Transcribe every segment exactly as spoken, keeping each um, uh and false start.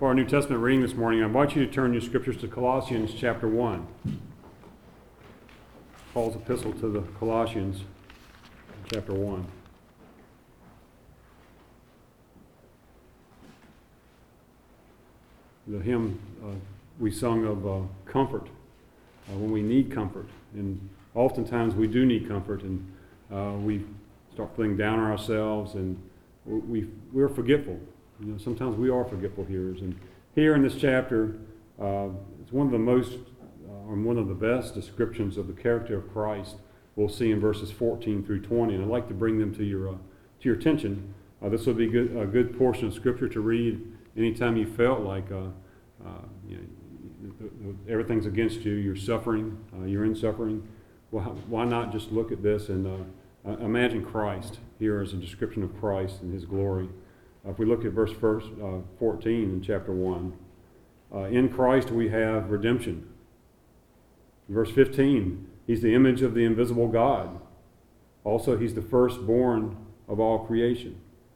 For our New Testament reading this morning, I invite you to turn your scriptures to Colossians chapter one. Paul's epistle to the Colossians, chapter one. The hymn uh, we sung of uh, comfort, uh, when we need comfort. And oftentimes we do need comfort, and uh, we start feeling down on ourselves, and we, we're forgetful. You know, sometimes we are forgetful hearers. And here in this chapter, uh, it's one of the most, uh, or one of the best descriptions of the character of Christ we'll see in verses fourteen through twenty. And I'd like to bring them to your uh, to your attention. Uh, this will be good, a good portion of Scripture to read anytime you felt like uh, uh, you know, everything's against you, you're suffering, uh, you're in suffering. Well, why not just look at this and uh, uh, imagine Christ here as a description of Christ and His glory. Uh, if we look at verse first, uh, fourteen in chapter one, uh, in Christ we have redemption. In verse fifteen, He's the image of the invisible God. Also, He's the firstborn of all creation.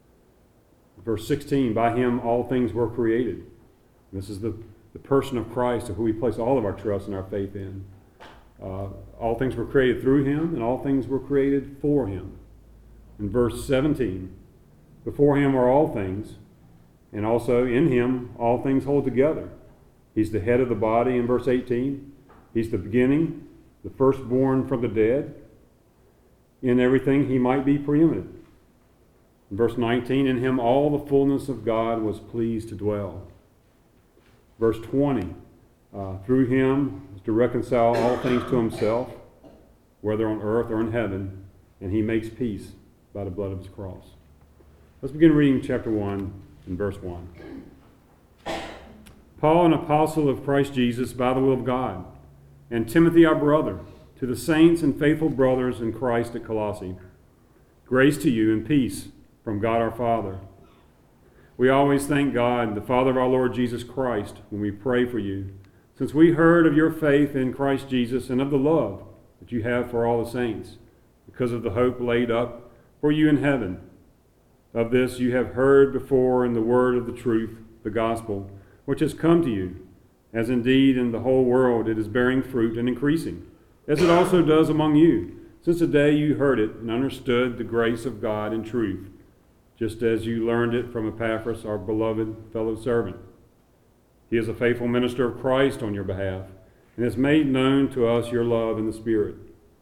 Verse sixteen, by Him all things were created. This is the, the person of Christ, of who we place all of our trust and our faith in. Uh, all things were created through Him, and all things were created for Him. In verse seventeen, before Him are all things, and also in Him all things hold together. He's the head of the body in verse eighteen. He's the beginning, the firstborn from the dead. In everything He might be preeminent. In verse nineteen, in Him all the fullness of God was pleased to dwell. Verse twenty, uh, through Him is to reconcile all things to Himself, whether on earth or in heaven, and He makes peace by the blood of His cross. Let's begin reading chapter one and verse one. Paul, an apostle of Christ Jesus by the will of God, and Timothy our brother, to the saints and faithful brothers in Christ at Colossae, grace to you and peace from God our Father. We always thank God, the Father of our Lord Jesus Christ, when we pray for you, since we heard of your faith in Christ Jesus and of the love that you have for all the saints, because of the hope laid up for you in heaven. Of this you have heard before in the word of the truth, the gospel, which has come to you, as indeed in the whole world it is bearing fruit and increasing, as it also does among you, since the day you heard it and understood the grace of God in truth, just as you learned it from Epaphras, our beloved fellow servant. He is a faithful minister of Christ on your behalf, and has made known to us your love in the Spirit.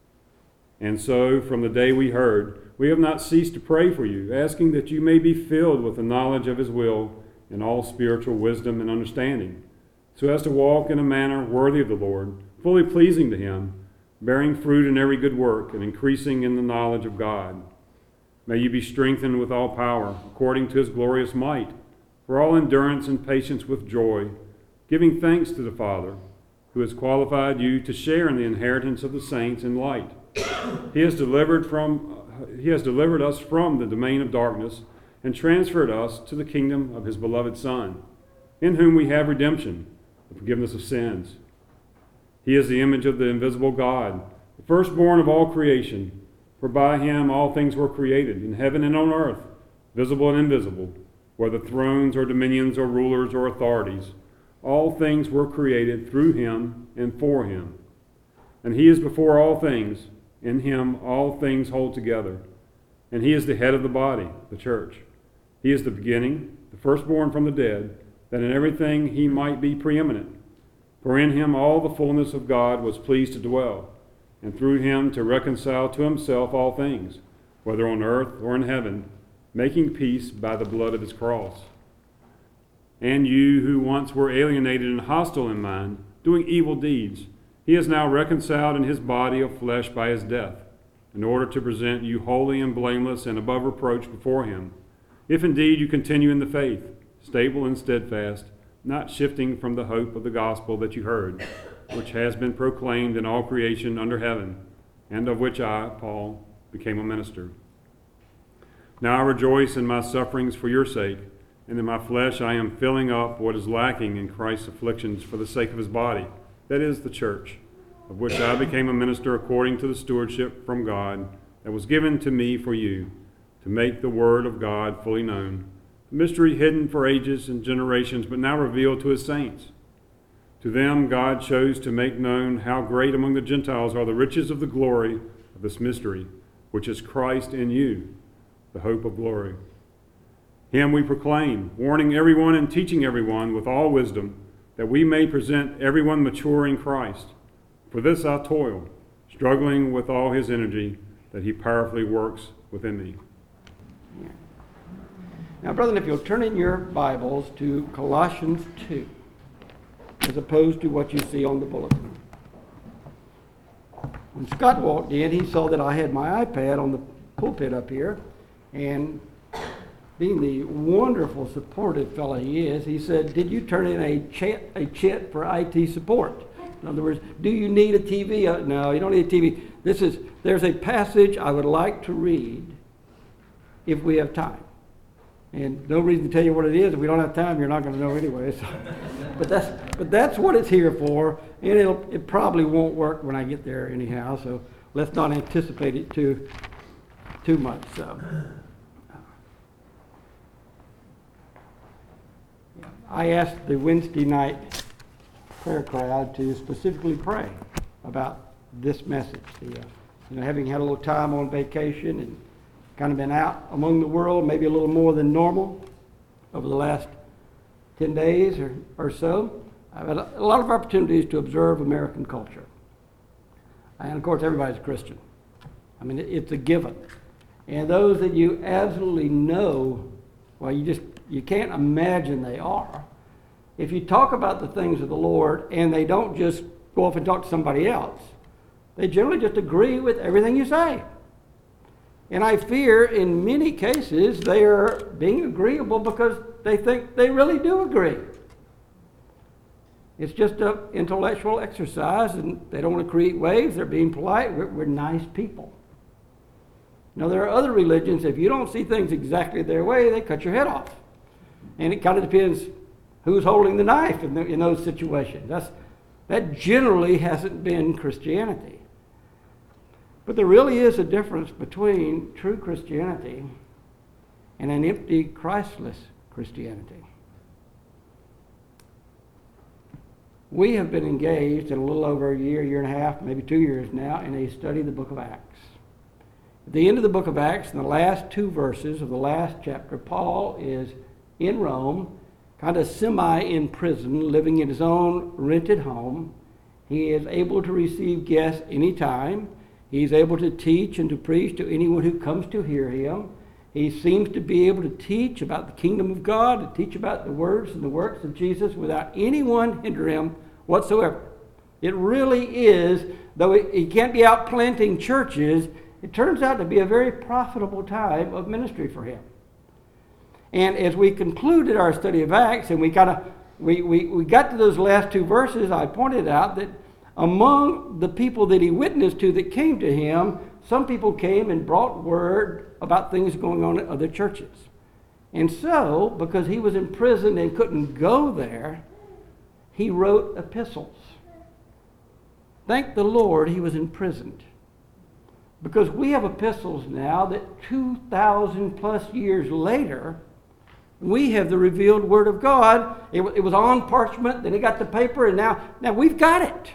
And so, from the day we heard, we have not ceased to pray for you, asking that you may be filled with the knowledge of His will in all spiritual wisdom and understanding, so as to walk in a manner worthy of the Lord, fully pleasing to Him, bearing fruit in every good work, and increasing in the knowledge of God. May you be strengthened with all power, according to His glorious might, for all endurance and patience with joy, giving thanks to the Father, who has qualified you to share in the inheritance of the saints in light. He has delivered from He has delivered us from the domain of darkness and transferred us to the kingdom of His beloved Son, in whom we have redemption, the forgiveness of sins. He is the image of the invisible God, the firstborn of all creation, for by Him all things were created, in heaven and on earth, visible and invisible, whether thrones or dominions or rulers or authorities. All things were created through Him and for Him. And He is before all things. In Him all things hold together. And He is the head of the body, the church. He is the beginning, the firstborn from the dead, that in everything He might be preeminent. For in Him all the fullness of God was pleased to dwell, and through Him to reconcile to Himself all things, whether on earth or in heaven, making peace by the blood of His cross. And you who once were alienated and hostile in mind, doing evil deeds, He is now reconciled in His body of flesh by His death, in order to present you holy and blameless and above reproach before Him, if indeed you continue in the faith, stable and steadfast, not shifting from the hope of the gospel that you heard, which has been proclaimed in all creation under heaven, and of which I, Paul, became a minister. Now I rejoice in my sufferings for your sake, and in my flesh I am filling up what is lacking in Christ's afflictions for the sake of His body, that is, the church, of which I became a minister according to the stewardship from God that was given to me for you, to make the word of God fully known, mystery hidden for ages and generations, but now revealed to his saints. To them God chose to make known how great among the Gentiles are the riches of the glory of this mystery, which is Christ in you, the hope of glory. Him we proclaim, warning everyone and teaching everyone with all wisdom, that we may present everyone mature in Christ. For this I toil, struggling with all his energy, that he powerfully works within me. Yeah. Now, brethren, if you'll turn in your Bibles to Colossians two, as opposed to what you see on the bulletin. When Scott walked in, he saw that I had my iPad on the pulpit up here, and being the wonderful, supportive fellow he is, he said, did you turn in a chat, a chat for I T support? In other words, do you need a T V? Uh, no, you don't need a T V. This is, there's a passage I would like to read if we have time. And no reason to tell you what it is. If we don't have time, you're not going to know anyway. So. but that's but that's what it's here for, and it'll, it probably won't work when I get there anyhow. So let's not anticipate it too too much. So I asked the Wednesday night prayer crowd to specifically pray about this message. The, uh, you know, having had a little time on vacation and kind of been out among the world, maybe a little more than normal over the last ten days or, or so. I've had a, a lot of opportunities to observe American culture. And of course, everybody's a Christian. I mean, it, it's a given. And those that you absolutely know, well, you just, you can't imagine they are. If you talk about the things of the Lord and they don't just go off and talk to somebody else, they generally just agree with everything you say. And I fear in many cases they are being agreeable because they think they really do agree. It's just an intellectual exercise, and they don't want to create waves. They're being polite. We're, we're nice people. Now, there are other religions, if you don't see things exactly their way, they cut your head off. And it kind of depends who's holding the knife in, the, in those situations. That's, that generally hasn't been Christianity. But there really is a difference between true Christianity and an empty, Christless Christianity. We have been engaged in a little over a year, year and a half, maybe two years now, in a study of the book of Acts. At the end of the book of Acts, in the last two verses of the last chapter, Paul is in Rome, kind of semi in prison, living in his own rented home. He is able to receive guests anytime. He's able to teach and to preach to anyone who comes to hear him. He seems to be able to teach about the kingdom of God, to teach about the words and the works of Jesus without anyone hinder him whatsoever. It really is, though he can't be out planting churches, it turns out to be a very profitable time of ministry for him. And as we concluded our study of Acts, and we kind of we, we, we got to those last two verses, I pointed out that among the people that he witnessed to that came to him, some people came and brought word about things going on at other churches. And so, because he was in prison and couldn't go there, he wrote epistles. Thank the Lord he was imprisoned. Because we have epistles now that two thousand plus years later, we have the revealed Word of God. It, it was on parchment, then it got to paper, and now, now we've got it.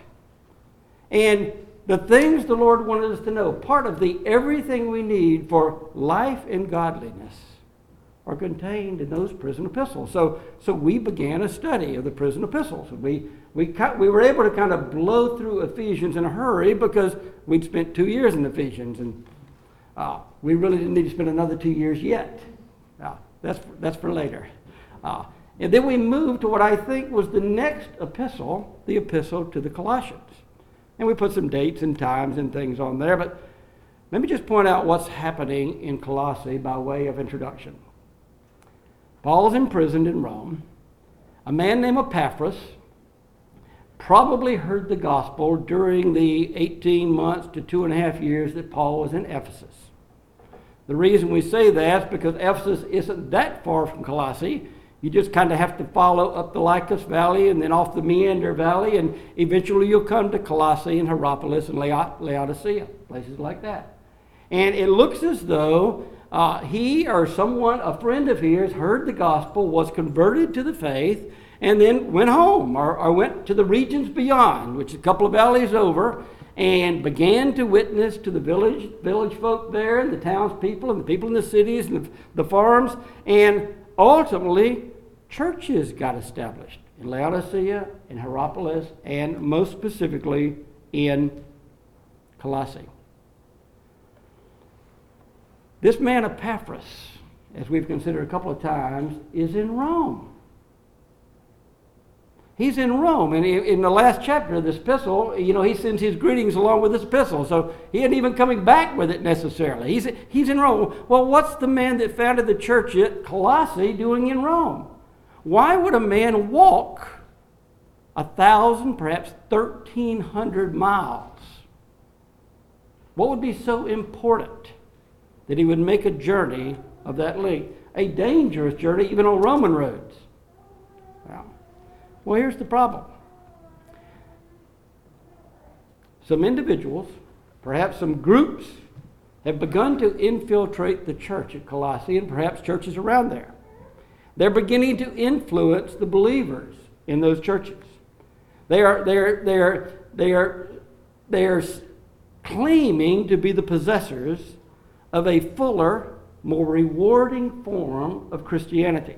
And the things the Lord wanted us to know, part of the everything we need for life and godliness, are contained in those prison epistles. So, so we began a study of the prison epistles. We, we, we were able to kind of blow through Ephesians in a hurry because we'd spent two years in Ephesians, and uh, we really didn't need to spend another two years yet. Uh, that's, that's for later. Uh, and then we moved to what I think was the next epistle, the epistle to the Colossians. And we put some dates and times and things on there, but let me just point out what's happening in Colossae by way of introduction. Paul's imprisoned in Rome. A man named Epaphras probably heard the gospel during the eighteen months to two and a half years that Paul was in Ephesus. The reason we say that is because Ephesus isn't that far from Colossae. You just kind of have to follow up the Lycus Valley and then off the Meander Valley, and eventually you'll come to Colossae and Hierapolis and Laodicea, places like that. And it looks as though uh, he or someone, a friend of his, heard the gospel, was converted to the faith, and then went home or, or went to the regions beyond, which is a couple of valleys over, and began to witness to the village village folk there, and the townspeople, and the people in the cities, and the, the farms, and ultimately churches got established in Laodicea, in Hierapolis, and most specifically in Colossae. This man Epaphras, as we've considered a couple of times, is in Rome. He's in Rome, and in the last chapter of this epistle, you know, he sends his greetings along with this epistle, so he isn't even coming back with it necessarily. He's, he's in Rome. Well, what's the man that founded the church at Colossae doing in Rome? Why would a man walk a thousand, perhaps thirteen hundred miles? What would be so important that he would make a journey of that length? A dangerous journey, even on Roman roads. Well, well, here's the problem. Some individuals, perhaps some groups, have begun to infiltrate the church at Colossae and perhaps churches around there. They're beginning to influence the believers in those churches. They are, they are, they are, they are, they are claiming to be the possessors of a fuller, more rewarding form of Christianity.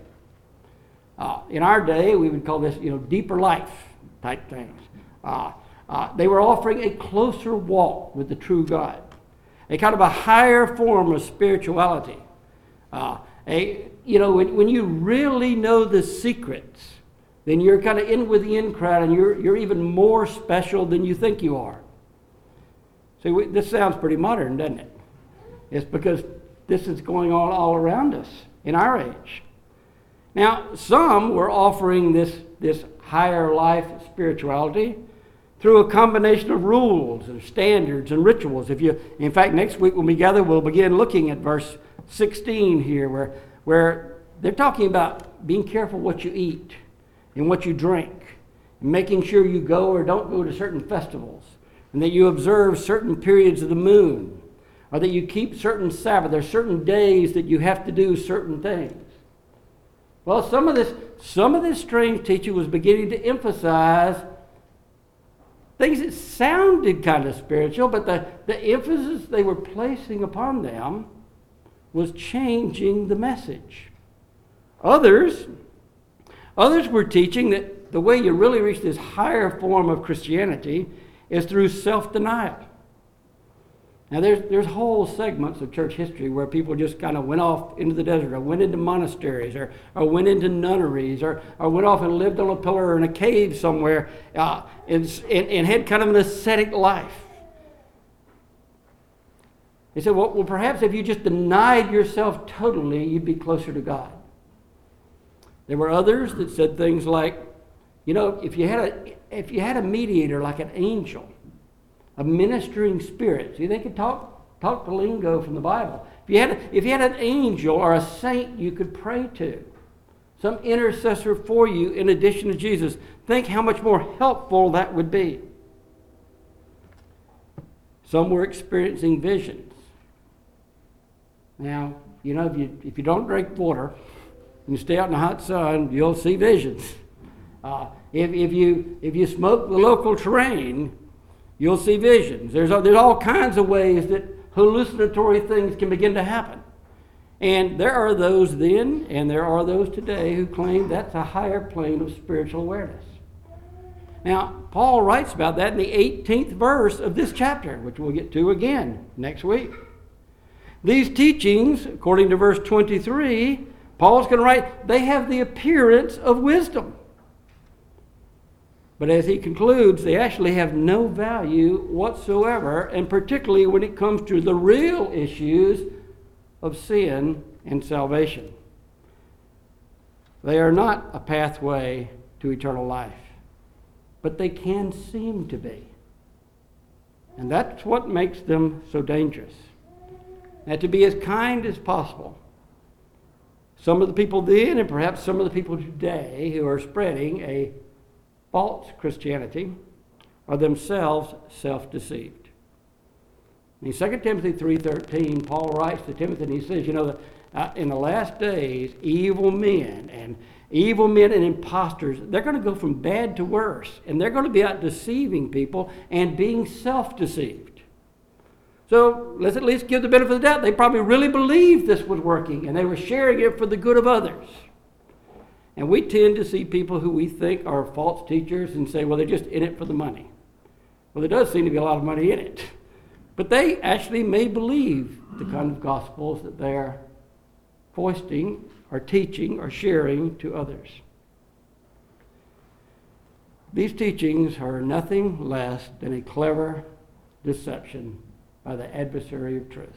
Uh, in our day, we would call this, you know, deeper life type things. Uh, uh, they were offering a closer walk with the true God, a kind of a higher form of spirituality. Uh, a, you know, when, when you really know the secrets, then you're kind of in with the in crowd, and you're you're even more special than you think you are. See, we, this sounds pretty modern, doesn't it? It's because this is going on all around us in our age. Now, some were offering this, this higher life spirituality through a combination of rules and standards and rituals. If you, in fact, next week when we gather, we'll begin looking at verse sixteen here, where, where they're talking about being careful what you eat and what you drink, and making sure you go or don't go to certain festivals, and that you observe certain periods of the moon, or that you keep certain Sabbath. There's certain days that you have to do certain things. Well, some of this, some of this strange teaching was beginning to emphasize things that sounded kind of spiritual, but the, the emphasis they were placing upon them was changing the message. Others, others were teaching that the way you really reach this higher form of Christianity is through self-denial. Now, there's, there's whole segments of church history where people just kind of went off into the desert, or went into monasteries, or, or went into nunneries, or, or went off and lived on a pillar in a cave somewhere, uh, and, and, and had kind of an ascetic life. They said, well, well, perhaps if you just denied yourself totally, you'd be closer to God. There were others that said things like, you know, if you had a, if you had a mediator like an angel, a ministering spirit. See, they could talk talk the lingo from the Bible. If you had a, if you had an angel or a saint you could pray to, some intercessor for you in addition to Jesus, think how much more helpful that would be. Some were experiencing visions. Now, you know, if you if you don't drink water and you stay out in the hot sun, you'll see visions. Uh, if if you if you smoke the local terrain, you'll see visions. There's, there's all kinds of ways that hallucinatory things can begin to happen. And there are those then, and there are those today, who claim that's a higher plane of spiritual awareness. Now, Paul writes about that in the eighteenth verse of this chapter, which we'll get to again next week. These teachings, according to verse twenty-three, Paul's going to write, they have the appearance of wisdom. But as he concludes, they actually have no value whatsoever, and particularly when it comes to the real issues of sin and salvation. They are not a pathway to eternal life, but they can seem to be. And that's what makes them so dangerous. Now, to be as kind as possible, some of the people then, and perhaps some of the people today who are spreading a false Christianity, are themselves self-deceived. In Second Timothy three thirteen, Paul writes to Timothy and he says, you know, that uh, in the last days, evil men and evil men and imposters, they're going to go from bad to worse. And they're going to be out deceiving people and being self-deceived. So let's at least give the benefit of the doubt. They probably really believed this was working and they were sharing it for the good of others. And we tend to see people who we think are false teachers and say, well, they're just in it for the money. Well, there does seem to be a lot of money in it. But they actually may believe the kind of gospels that they're foisting or teaching or sharing to others. These teachings are nothing less than a clever deception by the adversary of truth.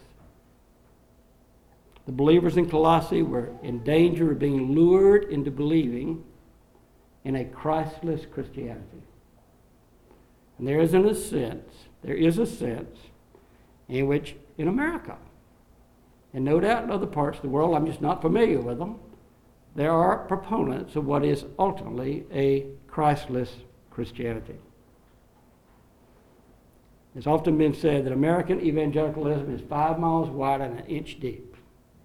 The believers in Colossae were in danger of being lured into believing in a Christless Christianity. And there is a sense, there is a sense in which in America, and no doubt in other parts of the world, I'm just not familiar with them, there are proponents of what is ultimately a Christless Christianity. It's often been said that American evangelicalism is five miles wide and an inch deep.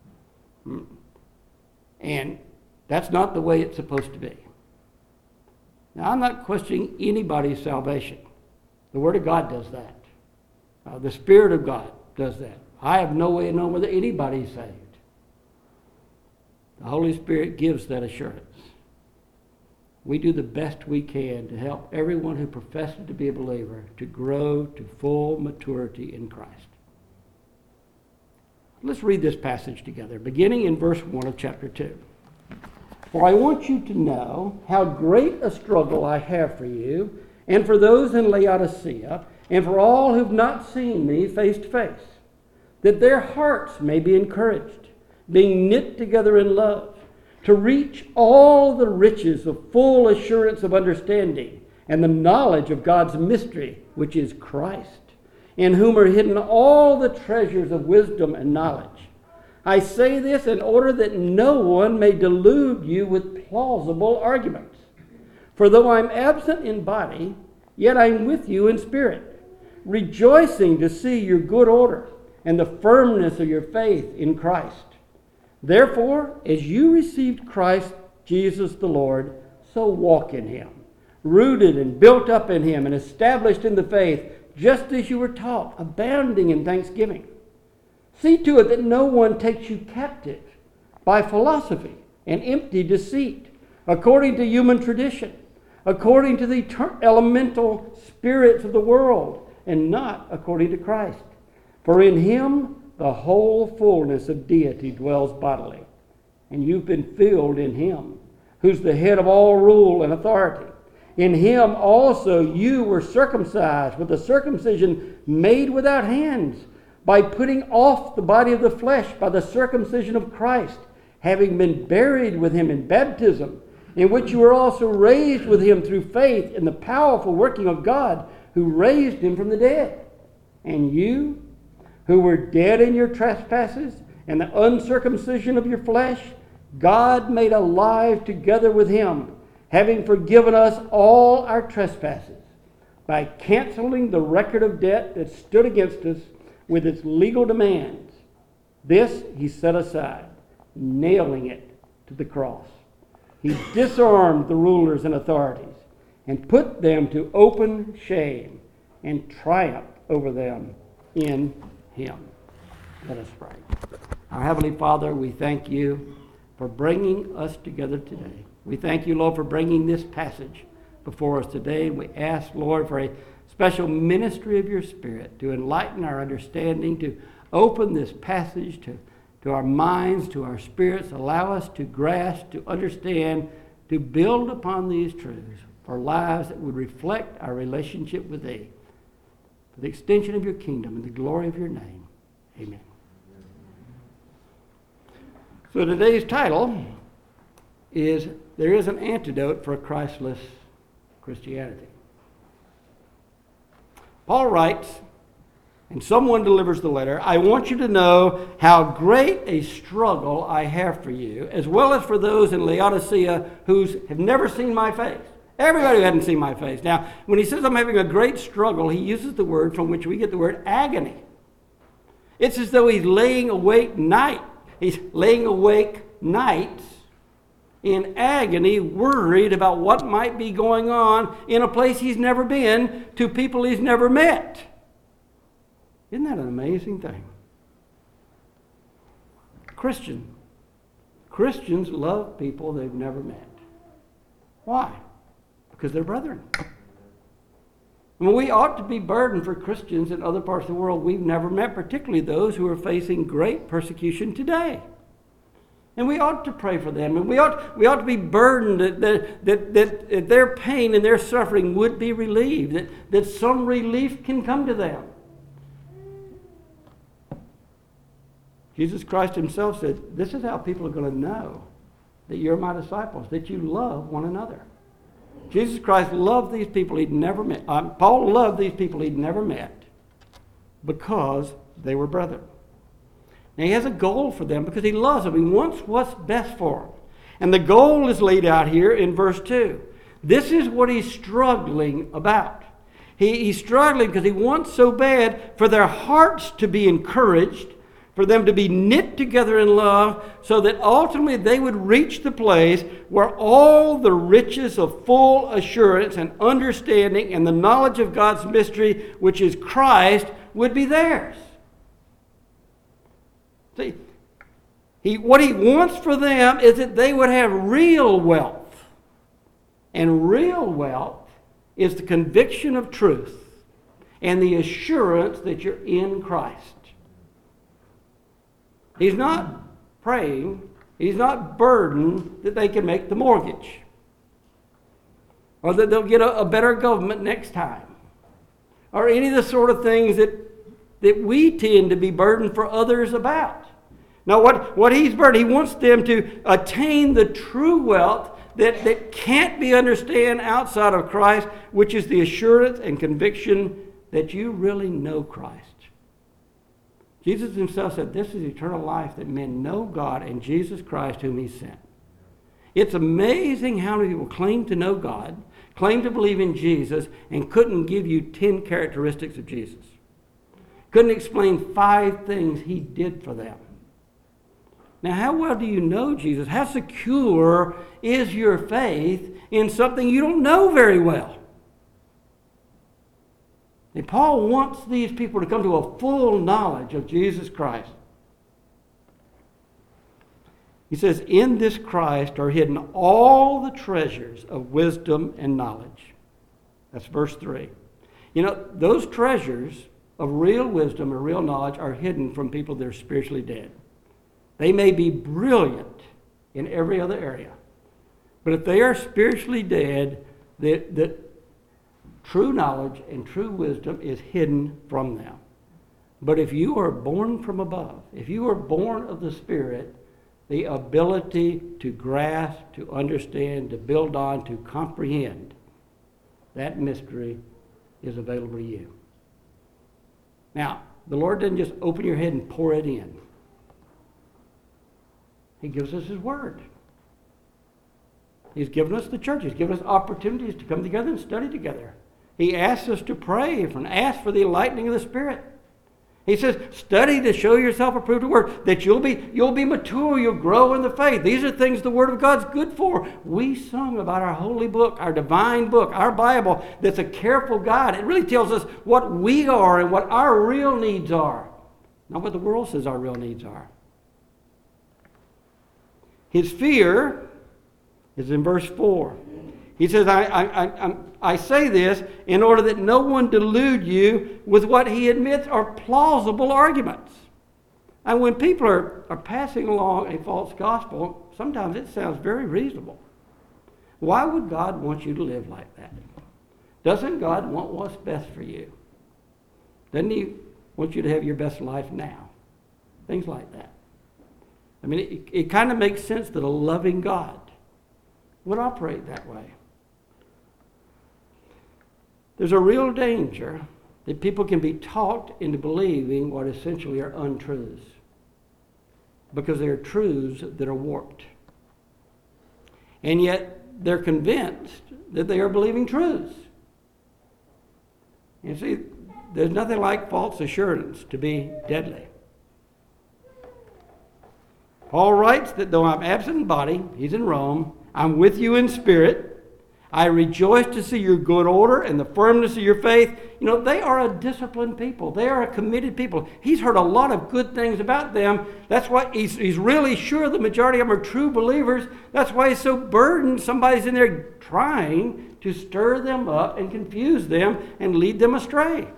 And that's not the way it's supposed to be. Now, I'm not questioning anybody's salvation. The Word of God does that. Uh, the Spirit of God does that. I have no way of knowing whether anybody's saved. The Holy Spirit gives that assurance. We do the best we can to help everyone who professes to be a believer to grow to full maturity in Christ. Let's read this passage together, beginning in verse one of chapter two. For I want you to know how great a struggle I have for you, and for those in Laodicea, and for all who've not seen me face to face, that their hearts may be encouraged, being knit together in love, to reach all the riches of full assurance of understanding and the knowledge of God's mystery, which is Christ, in whom are hidden all the treasures of wisdom and knowledge. I say this in order that no one may delude you with plausible arguments. For though I'm absent in body, yet I'm with you in spirit, rejoicing to see your good order and the firmness of your faith in Christ. Therefore, as you received Christ Jesus the Lord, so walk in him, rooted and built up in him and established in the faith, just as you were taught, abounding in thanksgiving. See to it that no one takes you captive by philosophy and empty deceit, according to human tradition, according to the elemental spirits of the world, and not according to Christ. For in him the whole fullness of deity dwells bodily, and you've been filled in him, who's the head of all rule and authority. In him also you were circumcised with a circumcision made without hands, by putting off the body of the flesh by the circumcision of Christ, having been buried with him in baptism, in which you were also raised with him through faith in the powerful working of God, who raised him from the dead. And you, who were dead in your trespasses and the uncircumcision of your flesh, God made alive together with him, having forgiven us all our trespasses, by canceling the record of debt that stood against us with its legal demands. This he set aside, nailing it to the cross. He disarmed the rulers and authorities and put them to open shame and triumphed over them in him. Let us pray. Our Heavenly Father, we thank you for bringing us together today. We thank you, Lord, for bringing this passage before us today. And we ask, Lord, for a special ministry of your Spirit to enlighten our understanding, to open this passage to, to our minds, to our spirits, allow us to grasp, to understand, to build upon these truths for lives that would reflect our relationship with thee, for the extension of your kingdom and the glory of your name. Amen. So today's title is There is an Antidote for a Christless Christianity. Paul writes, and someone delivers the letter, I want you to know how great a struggle I have for you, as well as for those in Laodicea who have never seen my face. Everybody who hadn't seen my face. Now, when he says I'm having a great struggle, he uses the word from which we get the word agony. It's as though he's laying awake night. He's laying awake nights in agony, worried about what might be going on in a place he's never been, to people he's never met. Isn't that an amazing thing? Christian. Christians love people they've never met. Why? Because they're brethren. I mean, we ought to be burdened for Christians in other parts of the world we've never met, particularly those who are facing great persecution today. And we ought to pray for them. And we ought, we ought to be burdened that, that, that, that their pain and their suffering would be relieved, that, that some relief can come to them. Jesus Christ himself said, this is how people are going to know that you're my disciples, that you love one another. Jesus Christ loved these people he'd never met. Um, Paul loved these people he'd never met because they were brethren. Now he has a goal for them because he loves them. He wants what's best for them. And the goal is laid out here in verse two. This is what he's struggling about. He, he's struggling because he wants so bad for their hearts to be encouraged, for them to be knit together in love, so that ultimately they would reach the place where all the riches of full assurance and understanding and the knowledge of God's mystery, which is Christ, would be theirs. See, he, what he wants for them is that they would have real wealth. And real wealth is the conviction of truth and the assurance that you're in Christ. He's not praying, he's not burdened that they can make the mortgage, or that they'll get a, a better government next time, or any of the sort of things that, that we tend to be burdened for others about. Now, what, what he's burdened, he wants them to attain the true wealth that, that can't be understood outside of Christ, which is the assurance and conviction that you really know Christ. Jesus himself said, this is eternal life, that men know God and Jesus Christ whom he sent. It's amazing how many people claim to know God, claim to believe in Jesus, and couldn't give you ten characteristics of Jesus. Couldn't explain five things he did for them. Now, how well do you know Jesus? How secure is your faith in something you don't know very well? And Paul wants these people to come to a full knowledge of Jesus Christ. He says, in this Christ are hidden all the treasures of wisdom and knowledge. That's verse three. You know, those treasures of real wisdom or real knowledge are hidden from people that are spiritually dead. They may be brilliant in every other area, but if they are spiritually dead, that, that true knowledge and true wisdom is hidden from them. But if you are born from above, if you are born of the Spirit, the ability to grasp, to understand, to build on, to comprehend, that mystery is available to you. Now, the Lord doesn't just open your head and pour it in. He gives us his word. He's given us the church. He's given us opportunities to come together and study together. He asks us to pray and ask for the enlightening of the Spirit. He says, study to show yourself approved of work, that you'll be, you'll be mature, you'll grow in the faith. These are things the Word of God's good for. We sung about our holy book, our divine book, our Bible, that's a careful guide. It really tells us what we are and what our real needs are, not what the world says our real needs are. His fear is in verse four. He says, I, I, I, I say this in order that no one delude you with what he admits are plausible arguments. And when people are, are passing along a false gospel, sometimes it sounds very reasonable. Why would God want you to live like that? Doesn't God want what's best for you? Doesn't he want you to have your best life now? Things like that. I mean, it, it kind of makes sense that a loving God would operate that way. There's a real danger that people can be talked into believing what essentially are untruths, because they are truths that are warped. And yet they're convinced that they are believing truths. You see, there's nothing like false assurance to be deadly. Paul writes that though I'm absent in body, he's in Rome, I'm with you in spirit. I rejoice to see your good order and the firmness of your faith. You know, they are a disciplined people. They are a committed people. He's heard a lot of good things about them. That's why he's, he's really sure the majority of them are true believers. That's why he's so burdened. Somebody's in there trying to stir them up and confuse them and lead them astray.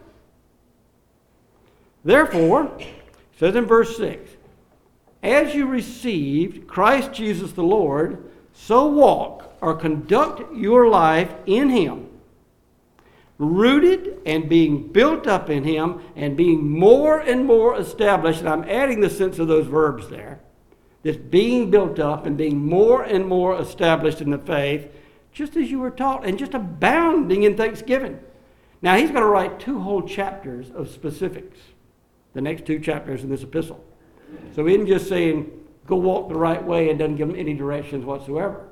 Therefore, it says in verse six, as you received Christ Jesus the Lord, so walk or conduct your life in Him, rooted and being built up in Him and being more and more established. And I'm adding the sense of those verbs there. This being built up and being more and more established in the faith, just as you were taught, and just abounding in thanksgiving. Now, he's going to write two whole chapters of specifics, the next two chapters in this epistle. So he isn't just saying, go walk the right way and doesn't give them any directions whatsoever.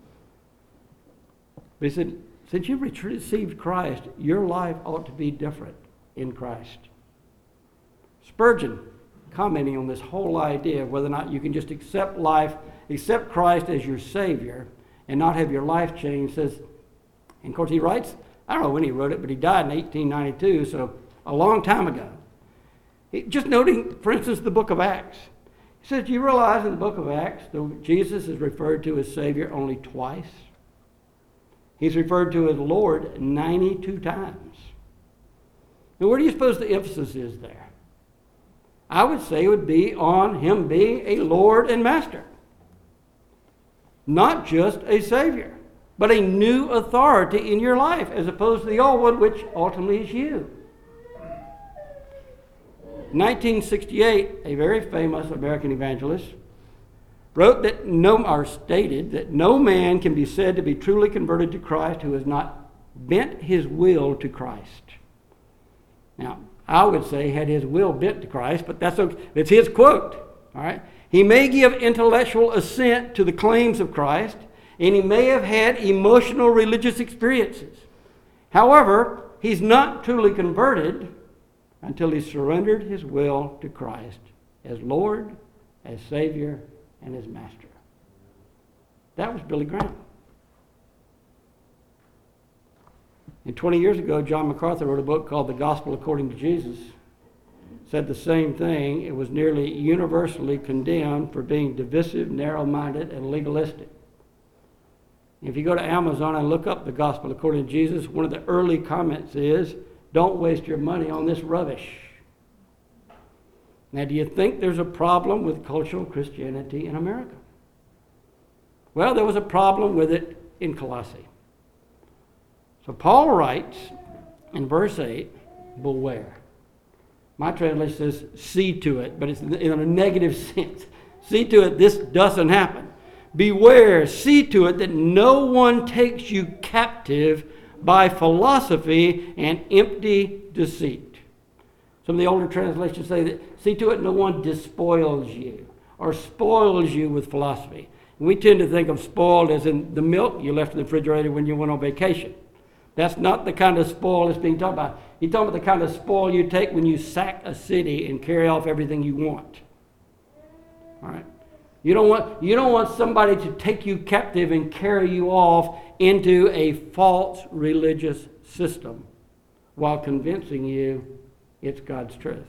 But he said, since you've received Christ, your life ought to be different in Christ. Spurgeon, commenting on this whole idea of whether or not you can just accept life, accept Christ as your Savior, and not have your life changed, says, and of course he writes, I don't know when he wrote it, but he died in eighteen ninety-two, so a long time ago. He, just noting, for instance, the book of Acts. He says, do you realize in the book of Acts, though Jesus is referred to as Savior only twice, he's referred to as Lord ninety-two times. Now, where do you suppose the emphasis is there? I would say it would be on him being a Lord and Master. Not just a Savior, but a new authority in your life, as opposed to the old one, which ultimately is you. In nineteen sixty-eight, a very famous American evangelist wrote that no, or stated that no man can be said to be truly converted to Christ who has not bent his will to Christ. Now, I would say had his will bent to Christ, but that's okay. It's his quote. All right. He may give intellectual assent to the claims of Christ, and he may have had emotional religious experiences. However, he's not truly converted until he surrendered his will to Christ as Lord, as Savior, and as Master. That was Billy Graham. And twenty years ago, John MacArthur wrote a book called The Gospel According to Jesus. Said the same thing. It was nearly universally condemned for being divisive, narrow-minded, and legalistic. If you go to Amazon and look up The Gospel According to Jesus, one of the early comments is, don't waste your money on this rubbish. Now, do you think there's a problem with cultural Christianity in America? Well, there was a problem with it in Colossae. So Paul writes in verse eight, beware. My translation says, see to it, but it's in a negative sense. See to it this doesn't happen. Beware, see to it that no one takes you captive by philosophy and empty deceit. Some of the older translations say that, see to it no one despoils you or spoils you with philosophy. And we tend to think of spoiled as in the milk you left in the refrigerator when you went on vacation. That's not the kind of spoil that's being talked about. He's talking about the kind of spoil you take when you sack a city and carry off everything you want. All right? You don't want, you don't want somebody to take you captive and carry you off into a false religious system while convincing you it's God's truth.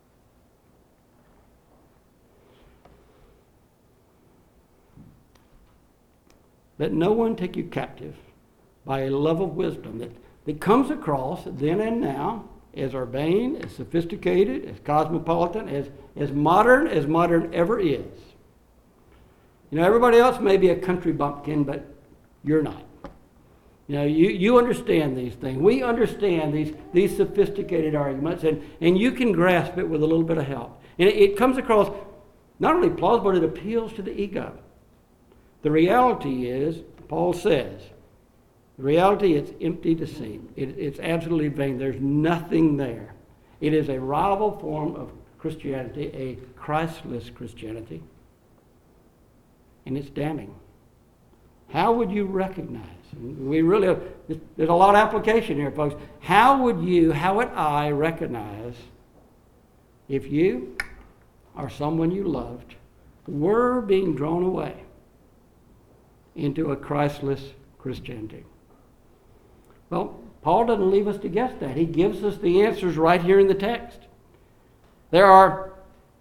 Let no one take you captive by a love of wisdom that, that comes across then and now as urbane, as sophisticated, as cosmopolitan, as, as modern as modern ever is. You know, everybody else may be a country bumpkin, but you're not. You know, you, you understand these things. We understand these, these sophisticated arguments, and, and you can grasp it with a little bit of help. And it, it comes across not only plausible, but it appeals to the ego. The reality is, Paul says, the reality it's empty deceit. It, it's absolutely vain. There's nothing there. It is a rival form of Christianity, a Christless Christianity, and it's damning. How would you recognize? We really, there's a lot of application here, folks. How would you, how would I recognize if you or someone you loved we're being drawn away into a Christless Christianity. Well, Paul doesn't leave us to guess that. He gives us the answers right here in the text. There are,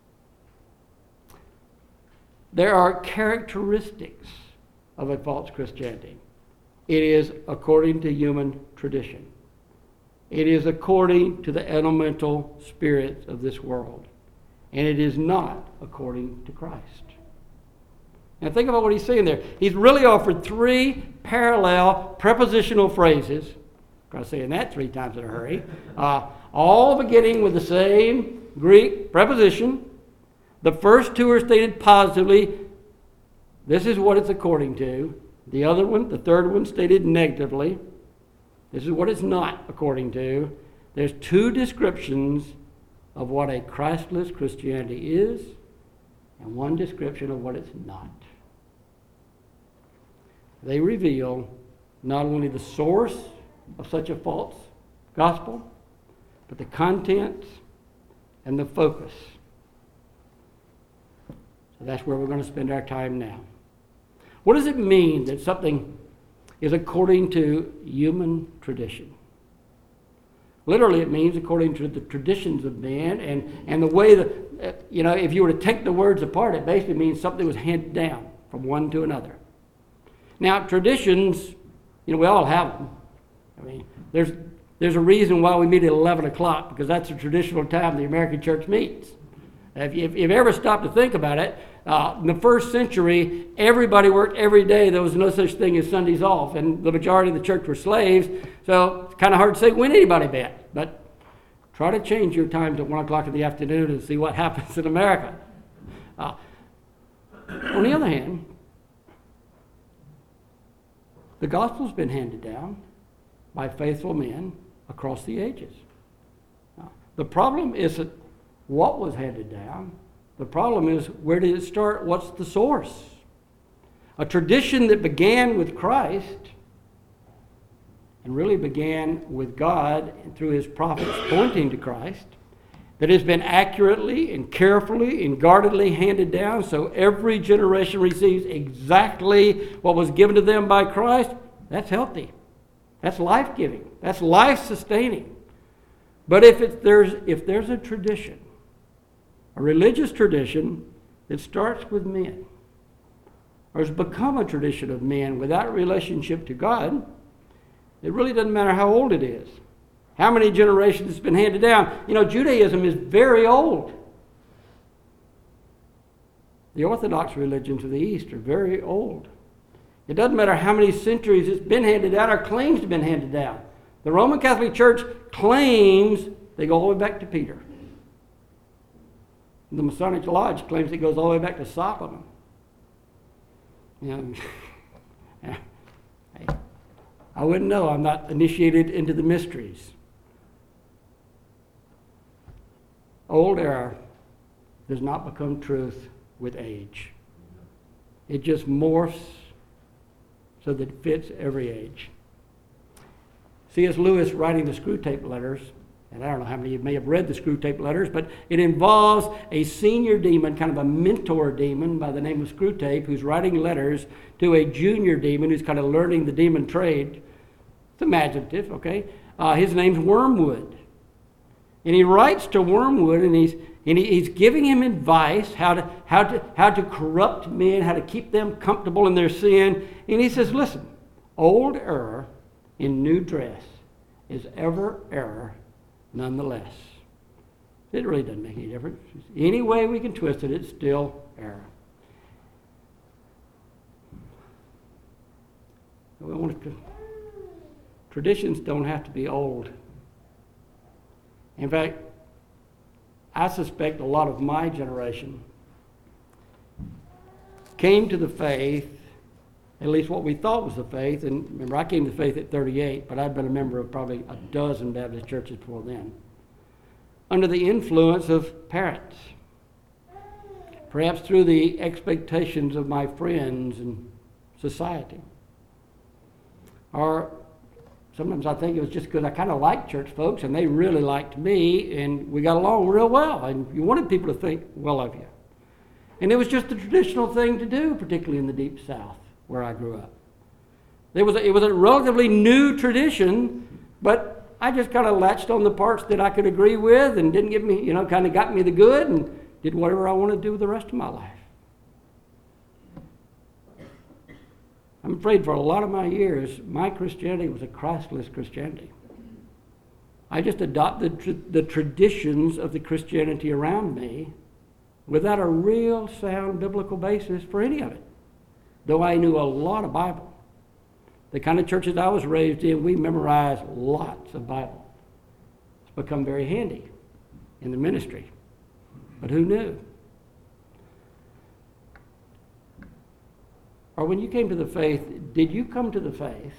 there are characteristics of a false Christianity. It is according to human tradition. It is according to the elemental spirits of this world. And it is not according to Christ. Now think about what he's saying there. He's really offered three parallel prepositional phrases. I'm saying that three times in a hurry. Uh, all beginning with the same Greek preposition. The first two are stated positively. This is what it's according to. The other one, the third one, stated negatively. This is what it's not according to. There's two descriptions of what a Christless Christianity is and one description of what it's not. They reveal not only the source of such a false gospel, but the contents and the focus. So that's where we're going to spend our time now. What does it mean that something is according to human tradition? Literally, it means according to the traditions of man and, and the way that, you know, if you were to take the words apart, it basically means something was handed down from one to another. Now, traditions, you know, we all have them. I mean, there's there's a reason why we meet at eleven o'clock, because that's the traditional time the American church meets. If you, if you've ever stopped to think about it, uh, in the first century, everybody worked every day. There was no such thing as Sundays off, and the majority of the church were slaves, so it's kind of hard to say when anybody met. But try to change your time to one o'clock in the afternoon and see what happens in America. Uh, on the other hand, the gospel's been handed down by faithful men across the ages. Now, the problem isn't what was handed down. The problem is, where did it start? What's the source? A tradition that began with Christ and really began with God and through his prophets pointing to Christ, that has been accurately and carefully and guardedly handed down so every generation receives exactly what was given to them by Christ. That's healthy. That's life-giving. That's life-sustaining. But if it's, there's, if there's a tradition, a religious tradition that starts with men, or has become a tradition of men without relationship to God, it really doesn't matter how old it is, how many generations it's been handed down. You know, Judaism is very old. The Orthodox religions of the East are very old. It doesn't matter how many centuries it's been handed down or claims to have been handed down. The Roman Catholic Church claims they go all the way back to Peter. The Masonic Lodge claims it goes all the way back to Solomon. You know, I wouldn't know. I'm not initiated into the mysteries. Old error does not become truth with age. It just morphs so that it fits every age. C S Lewis, writing the Screwtape Letters, and I don't know how many of you may have read the Screwtape Letters, but it involves a senior demon, kind of a mentor demon by the name of Screwtape, who's writing letters to a junior demon who's kind of learning the demon trade. It's imaginative, okay? Uh, his name's Wormwood. And he writes to Wormwood, and he's and he, he's giving him advice how to how to how to corrupt men, how to keep them comfortable in their sin. And he says, listen, old error in new dress is ever error nonetheless. It really doesn't make any difference. Any way we can twist it, it's still error. We want to, traditions don't have to be old. In fact, I suspect a lot of my generation came to the faith, at least what we thought was the faith, and remember, I came to faith at thirty-eight, but I'd been a member of probably a dozen Baptist churches before then, under the influence of parents, perhaps through the expectations of my friends and society. Or sometimes I think it was just because I kind of liked church folks, and they really liked me, and we got along real well, and you wanted people to think well of you. And it was just the traditional thing to do, particularly in the Deep South, where I grew up. There was a, it was a relatively new tradition, but I just kind of latched on the parts that I could agree with and didn't give me, you know, kind of got me the good and did whatever I wanted to do with the rest of my life. I'm afraid for a lot of my years, my Christianity was a Christless Christianity. I just adopted tr- the traditions of the Christianity around me without a real sound biblical basis for any of it, though I knew a lot of Bible. The kind of churches I was raised in, we memorized lots of Bible. It's become very handy in the ministry. But who knew? Or when you came to the faith, did you come to the faith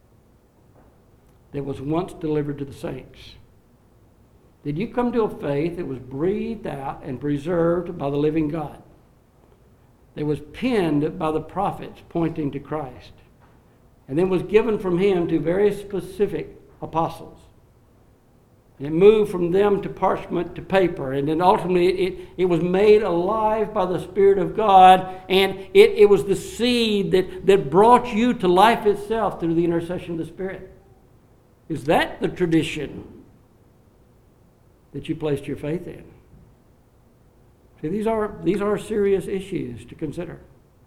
that was once delivered to the saints? Did you come to a faith that was breathed out and preserved by the living God? That was penned by the prophets pointing to Christ, and then was given from him to very specific apostles. And it moved from them to parchment to paper, and then ultimately it, it was made alive by the Spirit of God, and it, it was the seed that, that brought you to life itself through the intercession of the Spirit. Is that the tradition that you placed your faith in? See, these are, these are serious issues to consider.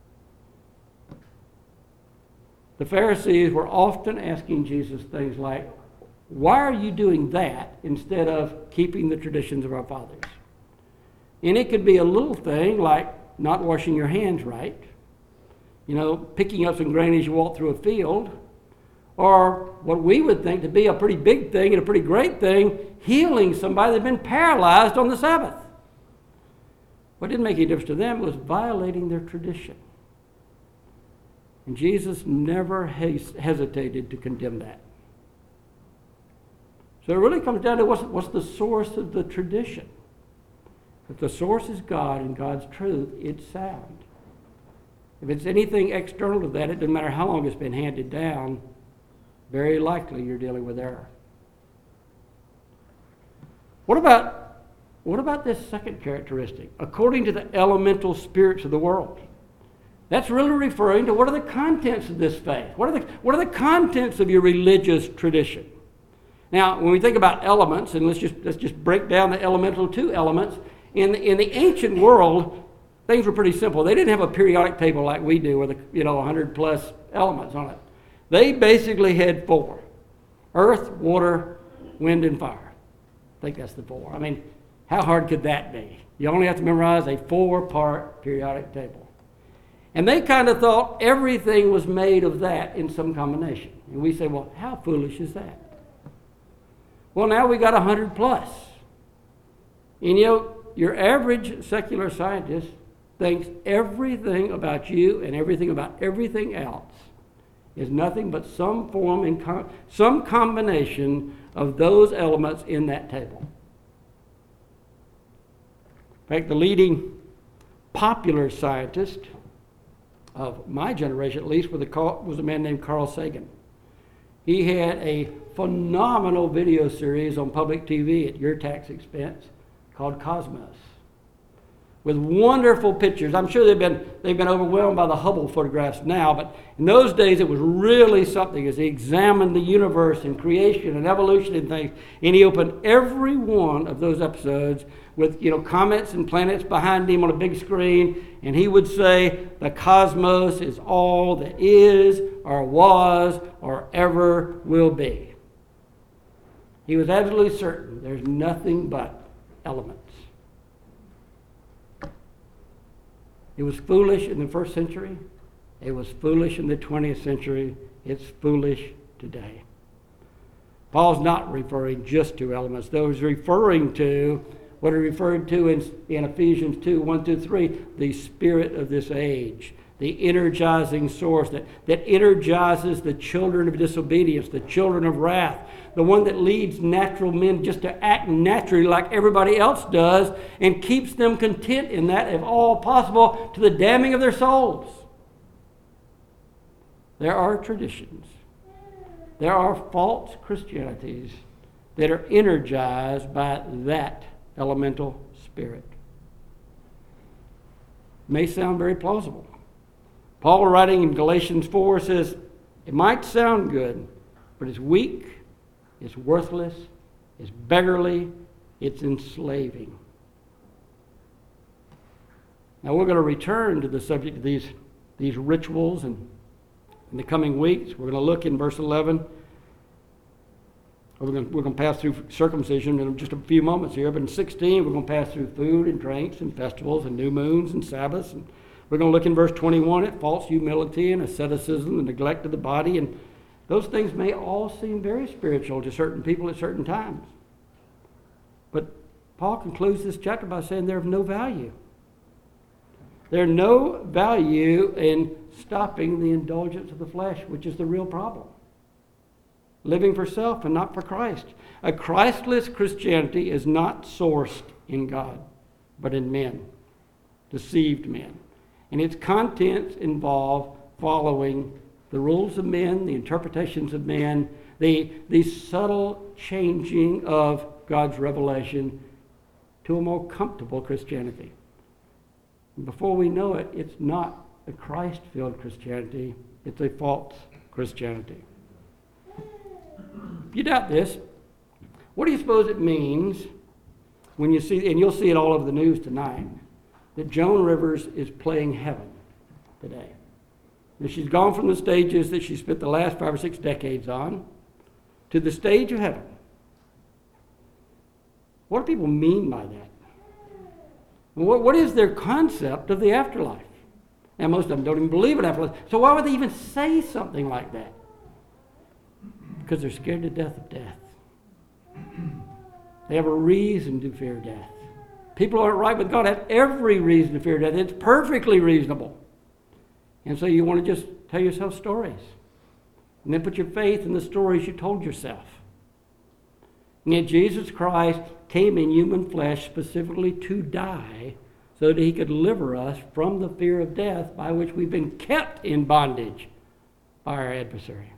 The Pharisees were often asking Jesus things like, why are you doing that instead of keeping the traditions of our fathers? And it could be a little thing like not washing your hands right, you know, picking up some grain as you walk through a field, or what we would think to be a pretty big thing and a pretty great thing, healing somebody that had been paralyzed on the Sabbath. What didn't make any difference to them was violating their tradition. And Jesus never hes- hesitated to condemn that. So it really comes down to what's, what's the source of the tradition. If the source is God and God's truth, it's sound. If it's anything external to that, it doesn't matter how long it's been handed down, very likely you're dealing with error. What about, what about this second characteristic? According to the elemental spirits of the world. That's really referring to what are the contents of this faith? What are the, what are the contents of your religious tradition? Now, when we think about elements, and let's just let's just break down the elemental two elements. In the, in the ancient world, things were pretty simple. They didn't have a periodic table like we do with a, you know one hundred plus elements on it. They basically had four: earth, water, wind, and fire. I think that's the four. I mean, how hard could that be? You only have to memorize a four-part periodic table. And they kind of thought everything was made of that in some combination. And we say, well, how foolish is that? Well, now we got one hundred plus. And you know, your average secular scientist thinks everything about you and everything about everything else is nothing but some form and com- some combination of those elements in that table. In fact, the leading popular scientist of my generation, at least, was a, was a man named Carl Sagan. He had a phenomenal video series on public T V at your tax expense called Cosmos, with wonderful pictures. I'm sure they've been they've been overwhelmed by the Hubble photographs now, but in those days it was really something as he examined the universe and creation and evolution and things. And he opened every one of those episodes with, you know, comets and planets behind him on a big screen, and he would say, the cosmos is all that is or was or ever will be. He was absolutely certain there's nothing but elements. It was foolish in the first century. It was foolish in the twentieth century. It's foolish today. Paul's not referring just to elements, though he's referring to what he referred to in, in Ephesians two, one through three, the spirit of this age, the energizing source that, that energizes the children of disobedience, the children of wrath, the one that leads natural men just to act naturally like everybody else does and keeps them content in that, if all possible, to the damning of their souls. There are traditions. There are false Christianities that are energized by that elemental spirit. may sound very plausible. Paul, writing in Galatians four, says, it might sound good, but it's weak, it's worthless, it's beggarly, it's enslaving. Now we're going to return to the subject of these, these rituals and in the coming weeks. We're going to look in verse eleven. We're going, to, we're going to pass through circumcision in just a few moments here. But in sixteen, we're going to pass through food and drinks and festivals and new moons and Sabbaths. And we're going to look in verse twenty-one at false humility and asceticism and neglect of the body. And those things may all seem very spiritual to certain people at certain times. But Paul concludes this chapter by saying they're of no value. There's no value in stopping the indulgence of the flesh, which is the real problem. Living for self and not for Christ. A Christless Christianity is not sourced in God, but in men, deceived men. And its contents involve following the rules of men, the interpretations of men, the, the subtle changing of God's revelation to a more comfortable Christianity. And before we know it, it's not a Christ-filled Christianity, it's a false Christianity. If you doubt this, what do you suppose it means when you see, and you'll see it all over the news tonight, that Joan Rivers is playing heaven today? And she's gone from the stages that she spent the last five or six decades on to the stage of heaven. What do people mean by that? What, what is their concept of the afterlife? And most of them don't even believe in afterlife. So why would they even say something like that? Because they're scared to death of death. They have a reason to fear death. People who aren't right with God have every reason to fear death. It's perfectly reasonable. And so you want to just tell yourself stories. And then put your faith in the stories you told yourself. And yet Jesus Christ came in human flesh specifically to die so that he could deliver us from the fear of death by which we've been kept in bondage by our adversary.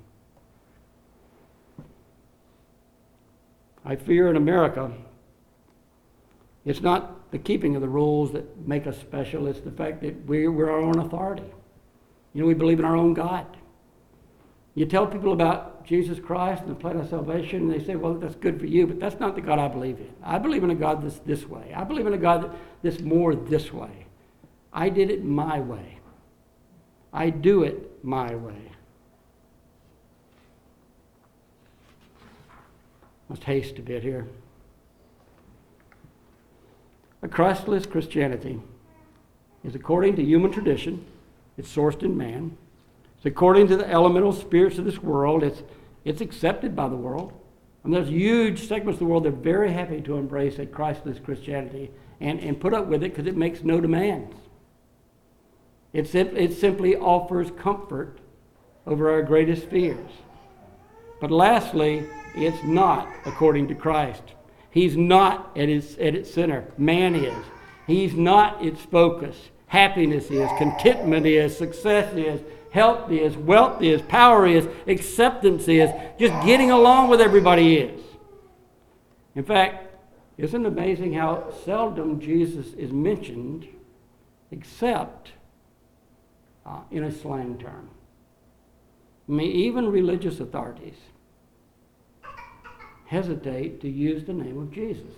I fear in America, it's not the keeping of the rules that make us special, it's the fact that we're, we're our own authority. You know, we believe in our own God. You tell people about Jesus Christ and the plan of salvation, and they say, well, that's good for you, but that's not the God I believe in. I believe in a God that's this way. I believe in a God that's more this way. I did it my way. I do it my way. Let's haste a bit here. A Christless Christianity is according to human tradition. It's sourced in man. It's according to the elemental spirits of this world. It's, it's accepted by the world. And there's huge segments of the world that are very happy to embrace a Christless Christianity and, and put up with it because it makes no demands. It, sim- it simply offers comfort over our greatest fears. But lastly, it's not according to Christ. He's not at its, at its center. Man is. He's not its focus. Happiness is, contentment is, success is, health is, wealth is, power is, acceptance is, just getting along with everybody is. In fact, isn't it amazing how seldom Jesus is mentioned except uh, in a slang term? I mean, even religious authorities hesitate to use the name of Jesus.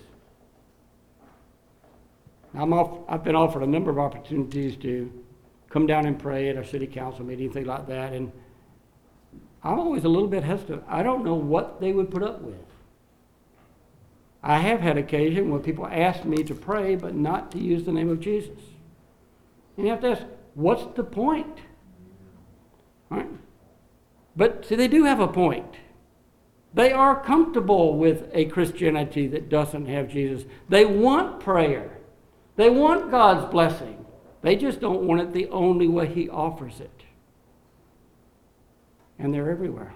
I'm off, I've been offered a number of opportunities to come down and pray at our city council meeting, things like that, and I'm always a little bit hesitant. I don't know what they would put up with. I have had occasion when people ask me to pray, but not to use the name of Jesus. And you have to ask, what's the point? All right? But see, they do have a point. They are comfortable with a Christianity that doesn't have Jesus. They want prayer. They want God's blessing. They just don't want it the only way he offers it. And they're everywhere.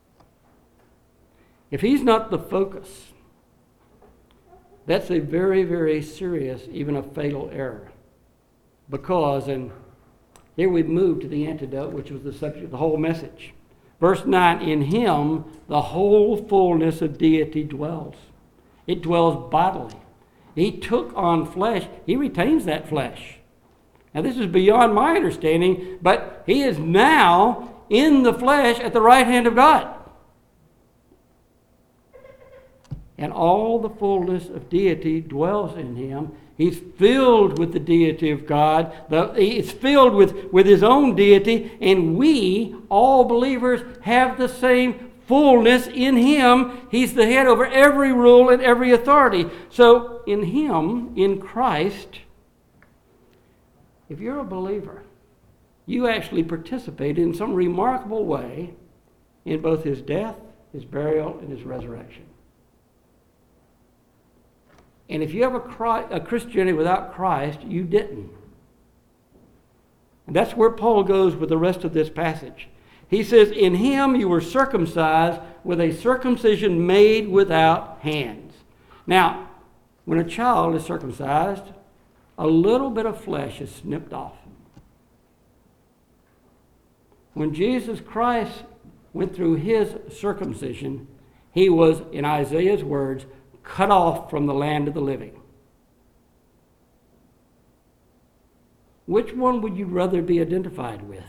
If he's not the focus, that's a very, very serious, even a fatal error. Because, and here we've moved to the antidote, which was the subject of the whole message. Verse nine, in him the whole fullness of deity dwells. It dwells bodily. He took on flesh. He retains that flesh. Now this is beyond my understanding, but he is now in the flesh at the right hand of God. And all the fullness of deity dwells in him. He's filled with the deity of God. The, he's filled with, with his own deity. And we, all believers, have the same fullness in him. He's the head over every rule and every authority. So in him, in Christ, if you're a believer, you actually participate in some remarkable way in both his death, his burial, and his resurrection. And if you have a, Christ, a Christianity without Christ, you didn't. And that's where Paul goes with the rest of this passage. He says, in him you were circumcised with a circumcision made without hands. Now, when a child is circumcised, a little bit of flesh is snipped off. When Jesus Christ went through his circumcision, he was, in Isaiah's words, cut off from the land of the living. Which one would you rather be identified with?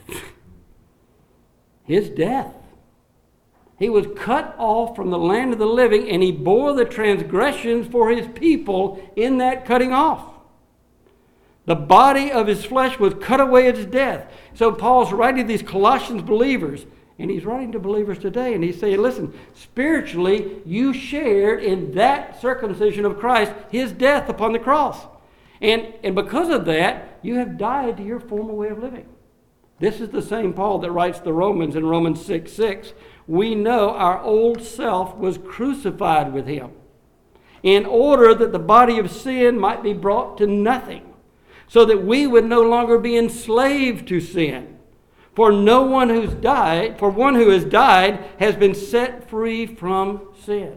His death. He was cut off from the land of the living, and he bore the transgressions for his people in that cutting off. The body of his flesh was cut away at his death. So Paul's writing to these Colossians believers, and he's writing to believers today, and he's saying, listen, spiritually, you shared in that circumcision of Christ, his death upon the cross. And, and because of that, you have died to your former way of living. This is the same Paul that writes the Romans in Romans six six. We know our old self was crucified with him in order that the body of sin might be brought to nothing, so that we would no longer be enslaved to sin. For no one who's died, for one who has died has been set free from sin.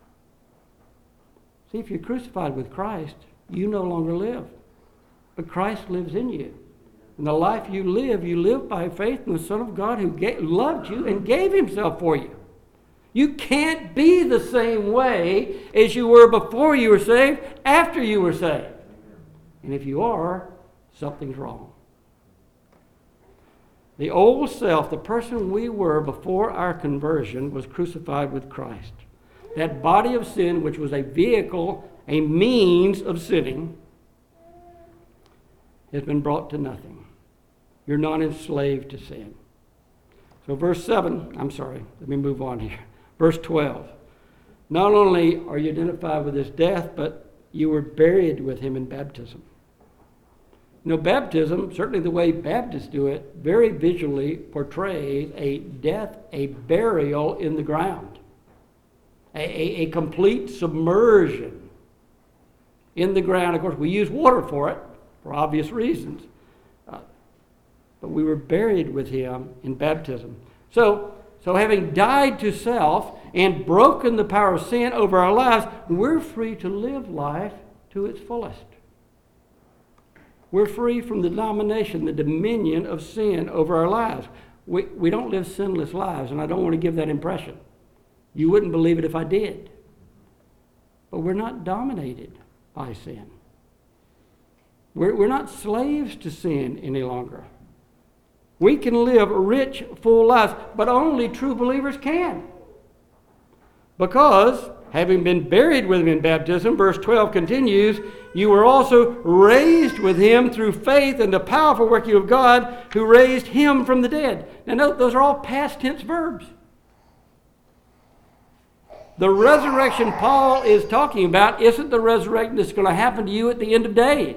See, if you're crucified with Christ, you no longer live, but Christ lives in you. And the life you live, you live by faith in the Son of God who gave, loved you and gave himself for you. You can't be the same way as you were before you were saved, after you were saved. And if you are, something's wrong. The old self, the person we were before our conversion, was crucified with Christ. That body of sin, which was a vehicle, a means of sinning, has been brought to nothing. You're not enslaved to sin. So verse seven, I'm sorry, let me move on here. Verse twelve. Not only are you identified with his death, but you were buried with him in baptism. You know, baptism, certainly the way Baptists do it, very visually portrays a death, a burial in the ground. A, a, a complete submersion in the ground. Of course, we use water for it, for obvious reasons. Uh, but we were buried with him in baptism. So, so having died to self and broken the power of sin over our lives, we're free to live life to its fullest. We're free from the domination, the dominion of sin over our lives. We, we don't live sinless lives, and I don't want to give that impression. You wouldn't believe it if I did. But we're not dominated by sin. We're, we're not slaves to sin any longer. We can live rich, full lives, but only true believers can. Because, having been buried with him in baptism, verse twelve continues, you were also raised with him through faith in the powerful working of God who raised him from the dead. Now note, those are all past tense verbs. The resurrection Paul is talking about isn't the resurrection that's going to happen to you at the end of days.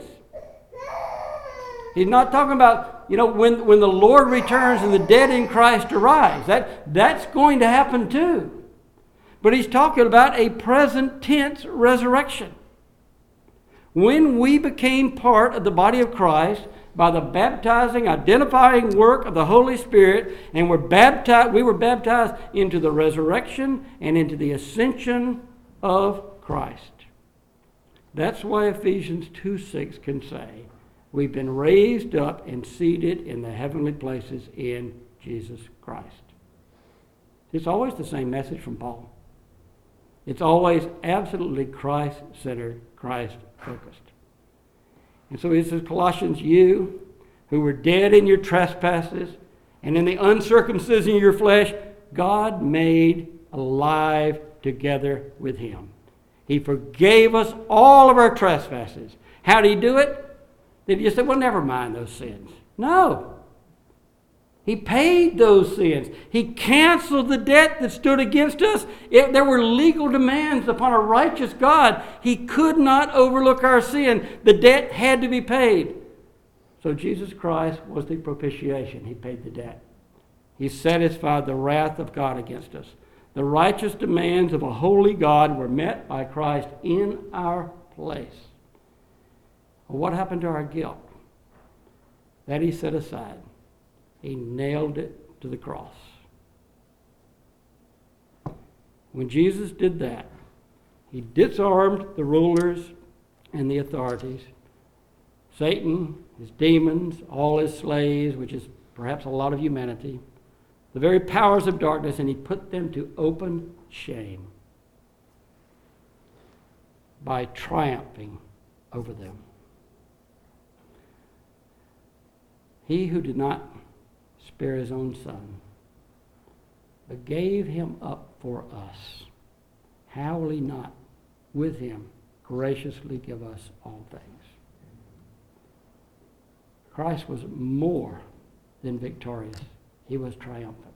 He's not talking about, you know, when, when the Lord returns and the dead in Christ arise. That, that's going to happen too. But he's talking about a present tense resurrection. When we became part of the body of Christ by the baptizing, identifying work of the Holy Spirit, and were baptized, we were baptized into the resurrection and into the ascension of Christ. That's why Ephesians two six can say, we've been raised up and seated in the heavenly places in Jesus Christ. It's always the same message from Paul. It's always absolutely Christ-centered, Christ-focused. And so he says, Colossians, you who were dead in your trespasses and in the uncircumcision of your flesh, God made alive together with him. He forgave us all of our trespasses. How did he do it? Did he just say, well, never mind those sins? No. He paid those sins. He canceled the debt that stood against us. If there were legal demands upon a righteous God, he could not overlook our sin. The debt had to be paid. So Jesus Christ was the propitiation. He paid the debt. He satisfied the wrath of God against us. The righteous demands of a holy God were met by Christ in our place. Well, what happened to our guilt? That he set aside. He nailed it to the cross. When Jesus did that, he disarmed the rulers and the authorities, Satan, his demons, all his slaves, which is perhaps a lot of humanity, the very powers of darkness, and he put them to open shame by triumphing over them. He who did not spare his own son, but gave him up for us, how will he not with him graciously give us all things? Christ was more than victorious. He was triumphant.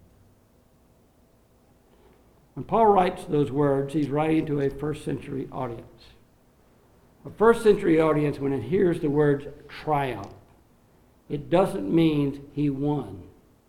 When Paul writes those words, he's writing to a first century audience. A first century audience, when it hears the words triumph, it doesn't mean he won.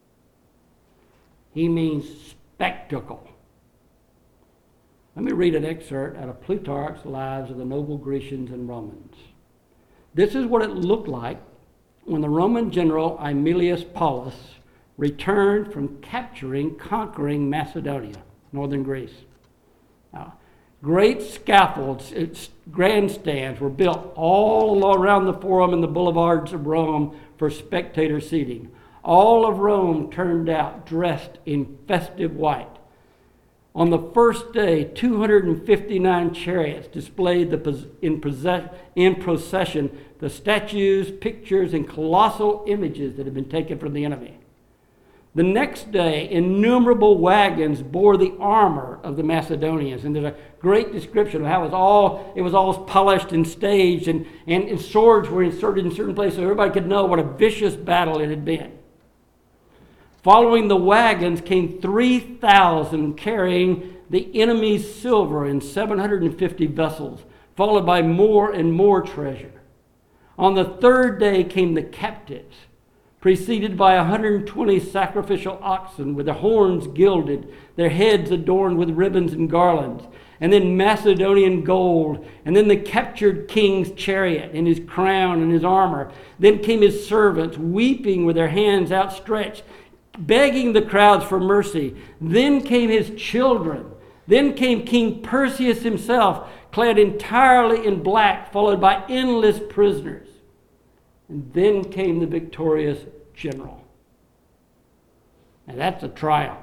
He means spectacle. Let me read an excerpt out of Plutarch's Lives of the Noble Grecians and Romans. This is what it looked like when the Roman general Aemilius Paulus returned from capturing, conquering Macedonia, northern Greece. Now, great scaffolds, grandstands were built all around the Forum and the boulevards of Rome for spectator seating. All of Rome turned out dressed in festive white. On the first day, two hundred fifty-nine chariots displayed the, in, possess, in procession the statues, pictures, and colossal images that had been taken from the enemy. The next day, innumerable wagons bore the armor of the Macedonians, and there's a great description of how it was all it was all polished and staged, and, and, and swords were inserted in certain places so everybody could know what a vicious battle it had been. Following the wagons came three thousand carrying the enemy's silver in seven hundred fifty vessels, followed by more and more treasure. On the third day came the captives, preceded by one hundred twenty sacrificial oxen with their horns gilded, their heads adorned with ribbons and garlands, and then Macedonian gold, and then the captured king's chariot and his crown and his armor. Then came his servants, weeping with their hands outstretched, begging the crowds for mercy. Then came his children. Then came King Perseus himself, clad entirely in black, followed by endless prisoners. And then came the victorious general. Now that's a triumph.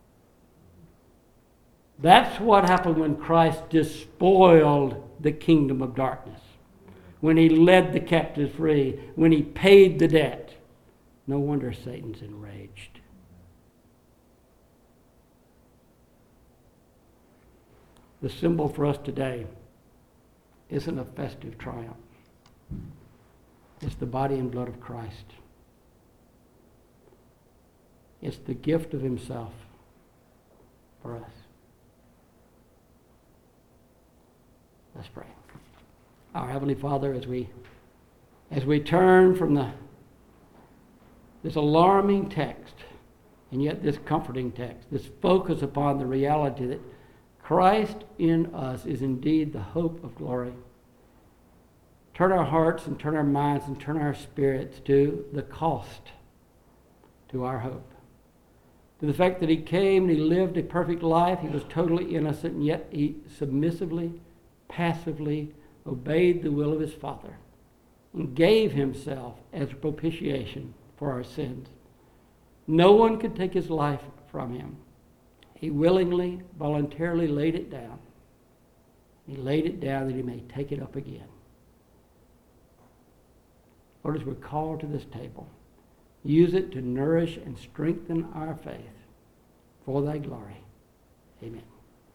That's what happened when Christ despoiled the kingdom of darkness, when he led the captives free, when he paid the debt. No wonder Satan's enraged. The symbol for us today isn't a festive triumph. It's the body and blood of Christ. It's the gift of himself for us. Let's pray. Our Heavenly Father, as we as we turn from the this alarming text, and yet this comforting text, this focus upon the reality that Christ in us is indeed the hope of glory. Turn our hearts and turn our minds and turn our spirits to the cost, to our hope. To the fact that he came and he lived a perfect life. He was totally innocent, and yet he submissively, passively obeyed the will of his Father and gave himself as propitiation for our sins. No one could take his life from him. He willingly, voluntarily laid it down. He laid it down that he may take it up again. Lord, as we're called to this table, use it to nourish and strengthen our faith for thy glory. Amen.